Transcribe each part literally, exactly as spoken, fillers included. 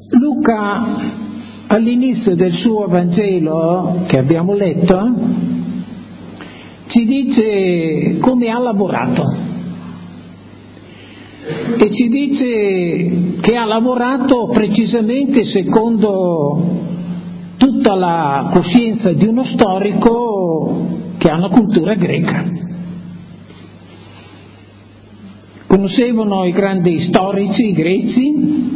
Luca, all'inizio del suo Vangelo che abbiamo letto, ci dice come ha lavorato e ci dice che ha lavorato precisamente secondo tutta la coscienza di uno storico che ha una cultura greca. Conoscevano i grandi storici greci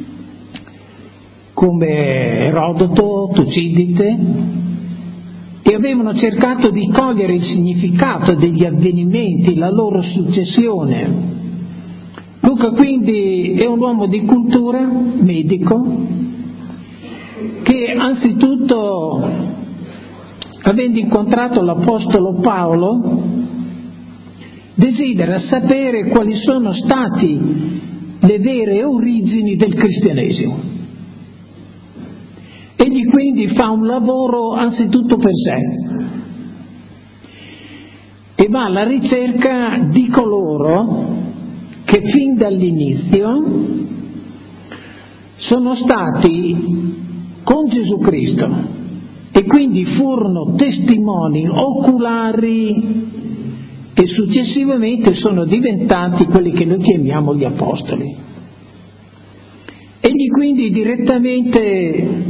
come Erodoto, Tucidide, e avevano cercato di cogliere il significato degli avvenimenti, la loro successione. Luca quindi è un uomo di cultura, medico, che anzitutto, avendo incontrato l'Apostolo Paolo, desidera sapere quali sono stati le vere origini del cristianesimo. Egli quindi fa un lavoro anzitutto per sé e va alla ricerca di coloro che fin dall'inizio sono stati con Gesù Cristo e quindi furono testimoni oculari e successivamente sono diventati quelli che noi chiamiamo gli apostoli. Egli quindi direttamente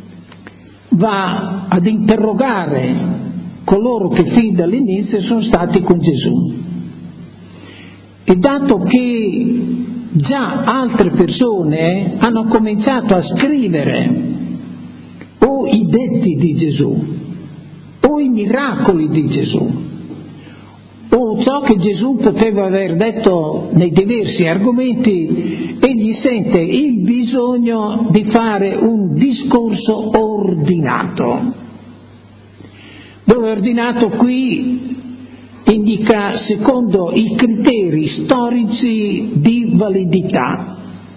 va ad interrogare coloro che fin dall'inizio sono stati con Gesù. E dato che già altre persone hanno cominciato a scrivere o i detti di Gesù, o i miracoli di Gesù, o ciò che Gesù poteva aver detto nei diversi argomenti, egli sente il bisogno di fare un discorso ordinato, dove ordinato qui indica secondo i criteri storici di validità,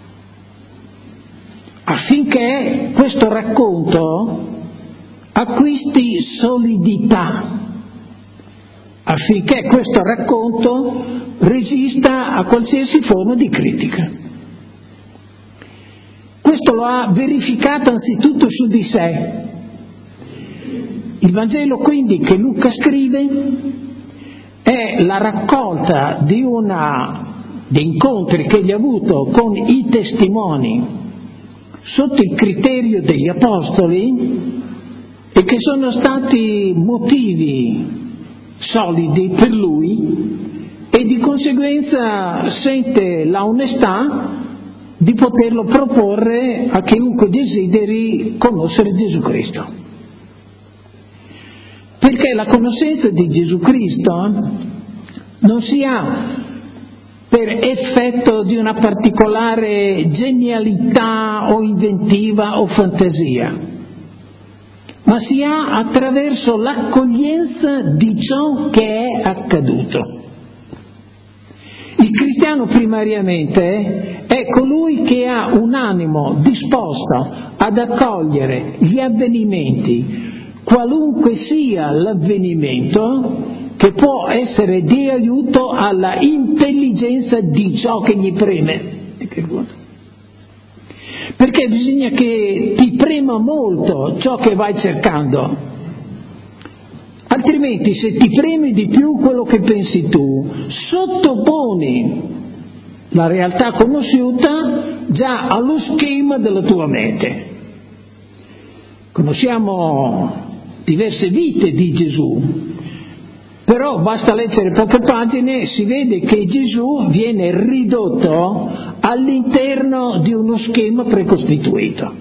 affinché questo racconto acquisti solidità, affinché questo racconto resista a qualsiasi forma di critica. Questo lo ha verificato anzitutto su di sé. Il Vangelo quindi che Luca scrive è la raccolta di una di incontri che egli ha avuto con i testimoni sotto il criterio degli apostoli e che sono stati motivi solidi per lui, e di conseguenza sente la onestà di poterlo proporre a chiunque desideri conoscere Gesù Cristo. Perché la conoscenza di Gesù Cristo non si ha per effetto di una particolare genialità o inventiva o fantasia, ma si ha attraverso l'accoglienza di ciò che è accaduto. Il cristiano primariamente è colui che ha un animo disposto ad accogliere gli avvenimenti, qualunque sia l'avvenimento, che può essere di aiuto alla intelligenza di ciò che gli preme. Perché bisogna che ti prema molto ciò che vai cercando, altrimenti se ti premi di più quello che pensi tu, sottoponi la realtà conosciuta già allo schema della tua mente. Conosciamo diverse vite di Gesù, però basta leggere poche pagine e si vede che Gesù viene ridotto all'interno di uno schema precostituito.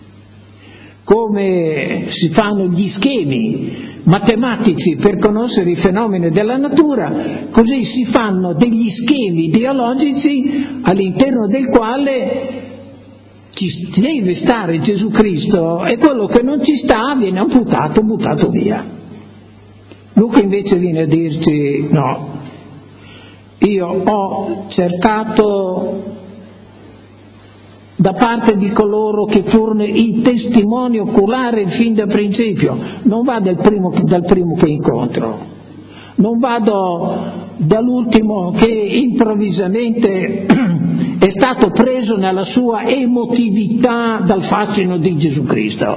Come si fanno gli schemi matematici per conoscere i fenomeni della natura, così si fanno degli schemi ideologici all'interno del quale ci deve stare Gesù Cristo e quello che non ci sta viene amputato, buttato via. Luca invece viene a dirci no, io ho cercato da parte di coloro che furono i testimoni oculari fin da principio, non va dal primo, dal primo che incontro, non vado dall'ultimo che improvvisamente è stato preso nella sua emotività dal fascino di Gesù Cristo.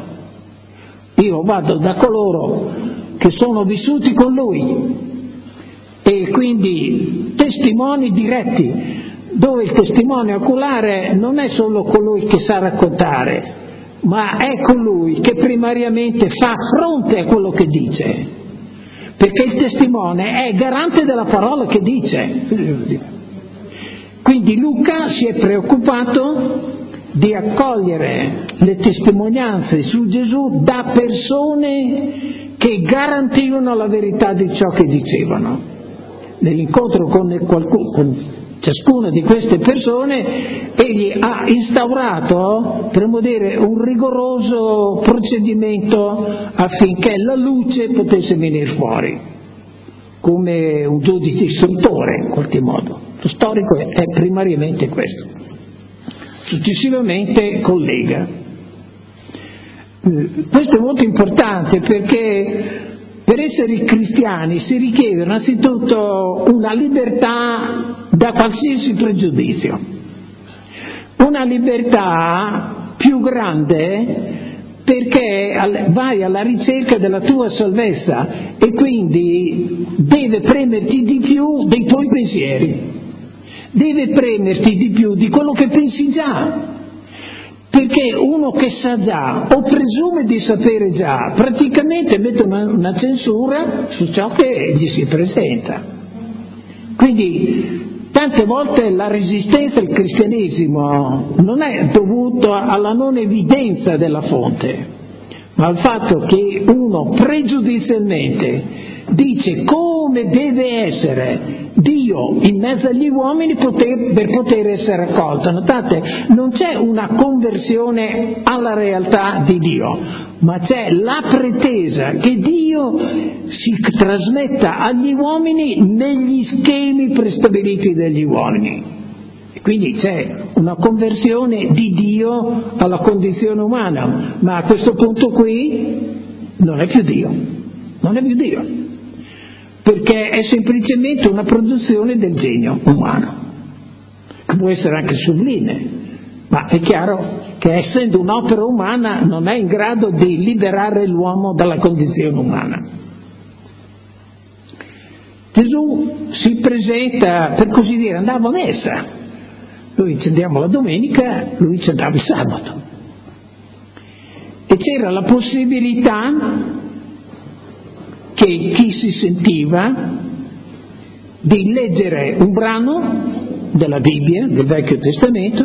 Io vado da coloro che sono vissuti con Lui e quindi testimoni diretti, dove il testimone oculare non è solo colui che sa raccontare, ma è colui che primariamente fa fronte a quello che dice, perché il testimone è garante della parola che dice. Quindi Luca si è preoccupato di accogliere le testimonianze su Gesù da persone che garantivano la verità di ciò che dicevano. Nell'incontro con, qualcuno, con ciascuna di queste persone egli ha instaurato, potremmo dire, un rigoroso procedimento affinché la luce potesse venire fuori, come un giudice istruttore in qualche modo. Lo storico è primariamente questo. Successivamente collega. Questo è molto importante perché per essere cristiani si richiede innanzitutto una libertà da qualsiasi pregiudizio, una libertà più grande perché vai alla ricerca della tua salvezza e quindi deve premerti di più dei tuoi pensieri, deve premerti di più di quello che pensi già. Perché uno che sa già o presume di sapere già praticamente mette una, una censura su ciò che gli si presenta. Quindi tante volte la resistenza al cristianesimo non è dovuta alla non evidenza della fonte, ma al fatto che uno pregiudizialmente dice come deve essere Dio in mezzo agli uomini poter, per poter essere accolto. Notate, non c'è una conversione alla realtà di Dio, ma c'è la pretesa che Dio si trasmetta agli uomini negli schemi prestabiliti dagli uomini. E quindi c'è una conversione di Dio alla condizione umana, ma a questo punto qui non è più Dio, non è più Dio. Perché è semplicemente una produzione del genio umano, che può essere anche sublime, ma è chiaro che essendo un'opera umana non è in grado di liberare l'uomo dalla condizione umana. Gesù si presenta, per così dire, andava a messa, noi ci andiamo la domenica, lui ci andava il sabato, e c'era la possibilità che chi si sentiva di leggere un brano della Bibbia, del Vecchio Testamento,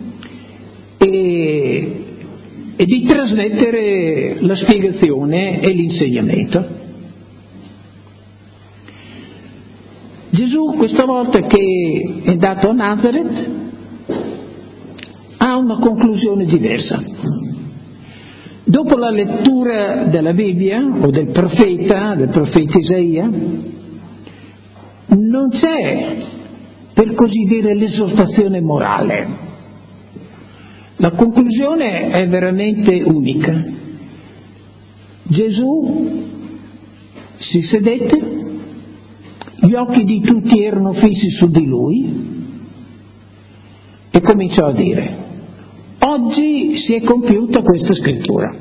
e, e di trasmettere la spiegazione e l'insegnamento. Gesù, questa volta che è andato a Nazareth, ha una conclusione diversa. Dopo la lettura della Bibbia o del profeta, del profeta Isaia, non c'è, per così dire, l'esortazione morale. La conclusione è veramente unica. Gesù si sedette, gli occhi di tutti erano fissi su di lui e cominciò a dire: oggi si è compiuta questa scrittura.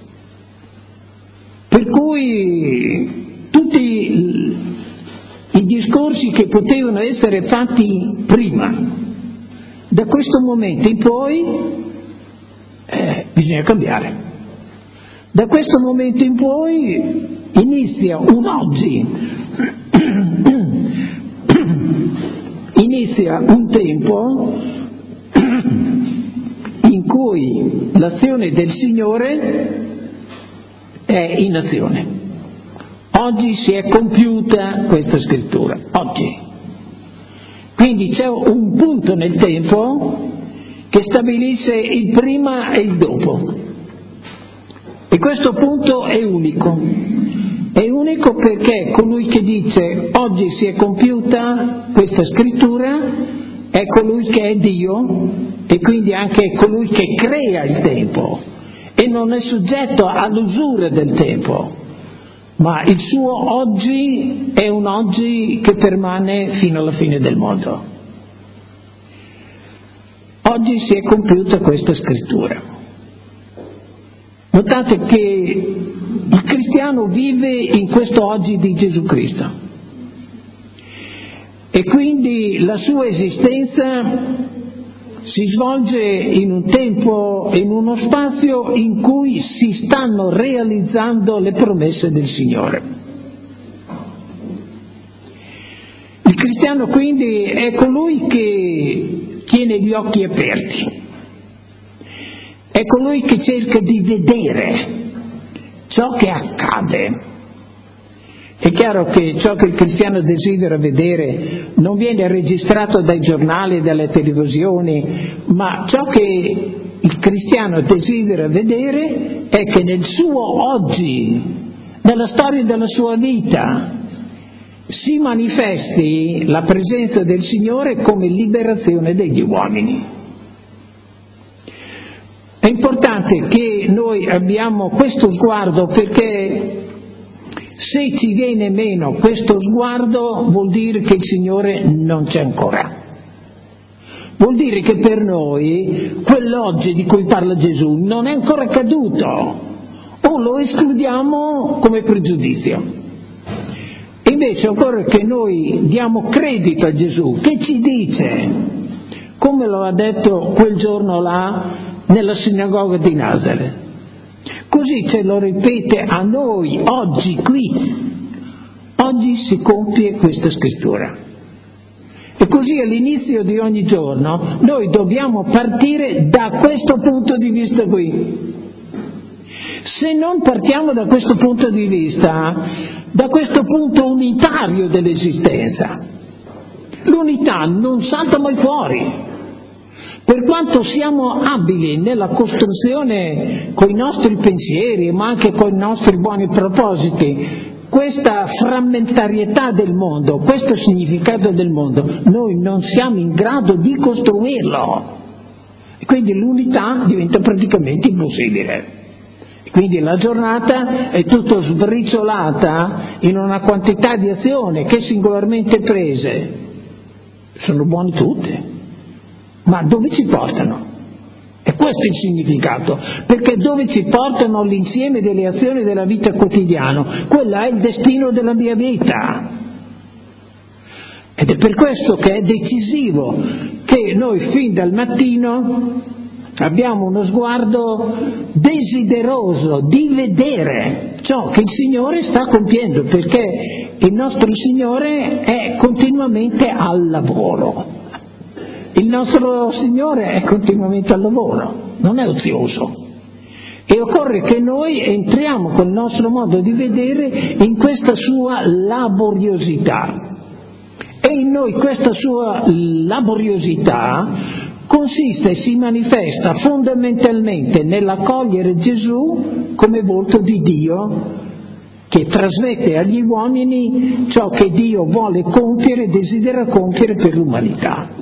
Per cui tutti i discorsi che potevano essere fatti prima, da questo momento in poi eh, bisogna cambiare. Da questo momento in poi inizia un oggi, inizia un tempo in cui l'azione del Signore è in azione. Oggi si è compiuta questa scrittura, oggi. Quindi c'è un punto nel tempo che stabilisce il prima e il dopo. E questo punto è unico. È unico perché colui che dice oggi si è compiuta questa scrittura è colui che è Dio e quindi anche colui che crea il tempo e non è soggetto all'usura del tempo, ma il suo oggi è un oggi che permane fino alla fine del mondo. oggi si è compiuta questa scrittura. Notate che il cristiano vive in questo oggi di Gesù Cristo e quindi la sua esistenza si svolge in un tempo, in uno spazio in cui si stanno realizzando le promesse del Signore. Il cristiano quindi è colui che tiene gli occhi aperti, è colui che cerca di vedere ciò che accade. È chiaro che ciò che il cristiano desidera vedere non viene registrato dai giornali e dalle televisioni, ma ciò che il cristiano desidera vedere è che nel suo oggi, nella storia della sua vita, si manifesti la presenza del Signore come liberazione degli uomini. È importante che noi abbiamo questo sguardo, perché se ci viene meno questo sguardo vuol dire che il Signore non c'è ancora. Vuol dire che per noi quell'oggi di cui parla Gesù non è ancora accaduto, o lo escludiamo come pregiudizio. Invece occorre che noi diamo credito a Gesù, che ci dice, come lo ha detto quel giorno là nella sinagoga di Nazareth. Così ce lo ripete a noi oggi qui. Oggi si compie questa scrittura. E così all'inizio di ogni giorno noi dobbiamo partire da questo punto di vista qui. Se non partiamo da questo punto di vista, da questo punto unitario dell'esistenza, l'unità non salta mai fuori. Per quanto siamo abili nella costruzione con i nostri pensieri, ma anche con i nostri buoni propositi, questa frammentarietà del mondo, questo significato del mondo, noi non siamo in grado di costruirlo. E quindi l'unità diventa praticamente impossibile. E quindi la giornata è tutto sbriciolata in una quantità di azioni che singolarmente prese sono buone tutte. Ma dove ci portano? E questo è il significato, perché dove ci portano l'insieme delle azioni della vita quotidiana, quello è il destino della mia vita. Ed è per questo che è decisivo che noi fin dal mattino abbiamo uno sguardo desideroso di vedere ciò che il Signore sta compiendo, perché il nostro Signore è continuamente al lavoro. Il nostro Signore è continuamente al lavoro, non è ozioso. E occorre che noi entriamo col nostro modo di vedere in questa sua laboriosità. E in noi questa sua laboriosità consiste e si manifesta fondamentalmente nell'accogliere Gesù come volto di Dio, che trasmette agli uomini ciò che Dio vuole compiere e desidera compiere per l'umanità.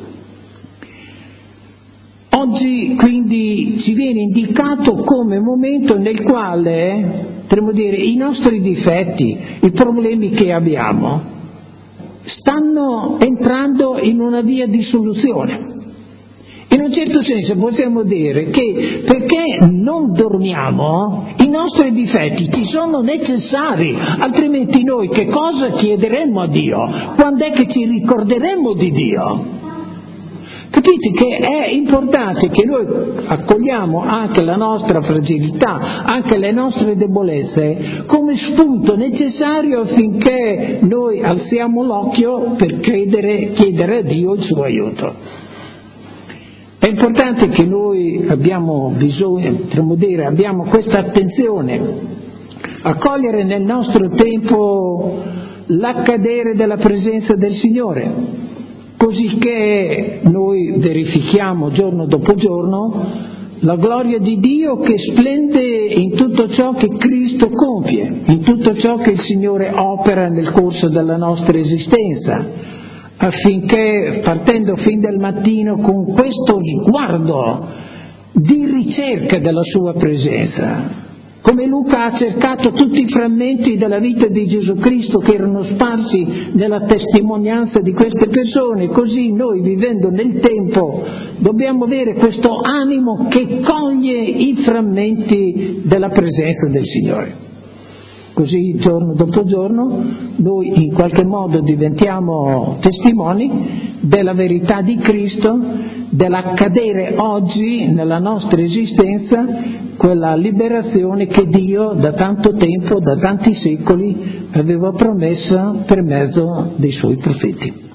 Oggi quindi ci viene indicato come momento nel quale, potremmo dire, i nostri difetti, i problemi che abbiamo, stanno entrando in una via di soluzione. In un certo senso possiamo dire che perché non dormiamo, i nostri difetti ci sono necessari, altrimenti noi che cosa chiederemmo a Dio? Quando è che ci ricorderemmo di Dio? Capite che è importante che noi accogliamo anche la nostra fragilità, anche le nostre debolezze, come spunto necessario affinché noi alziamo l'occhio per credere, chiedere a Dio il suo aiuto. È importante che noi abbiamo bisogno, potremmo dire, abbiamo questa attenzione a cogliere nel nostro tempo l'accadere della presenza del Signore, così che noi verifichiamo giorno dopo giorno la gloria di Dio che splende in tutto ciò che Cristo compie, in tutto ciò che il Signore opera nel corso della nostra esistenza, affinché partendo fin dal mattino con questo sguardo di ricerca della sua presenza, Come Luca ha cercato tutti i frammenti della vita di Gesù Cristo che erano sparsi nella testimonianza di queste persone, così noi, vivendo nel tempo, dobbiamo avere questo animo che coglie i frammenti della presenza del Signore. Così giorno dopo giorno noi in qualche modo diventiamo testimoni della verità di Cristo, dell'accadere oggi nella nostra esistenza quella liberazione che Dio da tanto tempo, da tanti secoli, aveva promessa per mezzo dei Suoi profeti.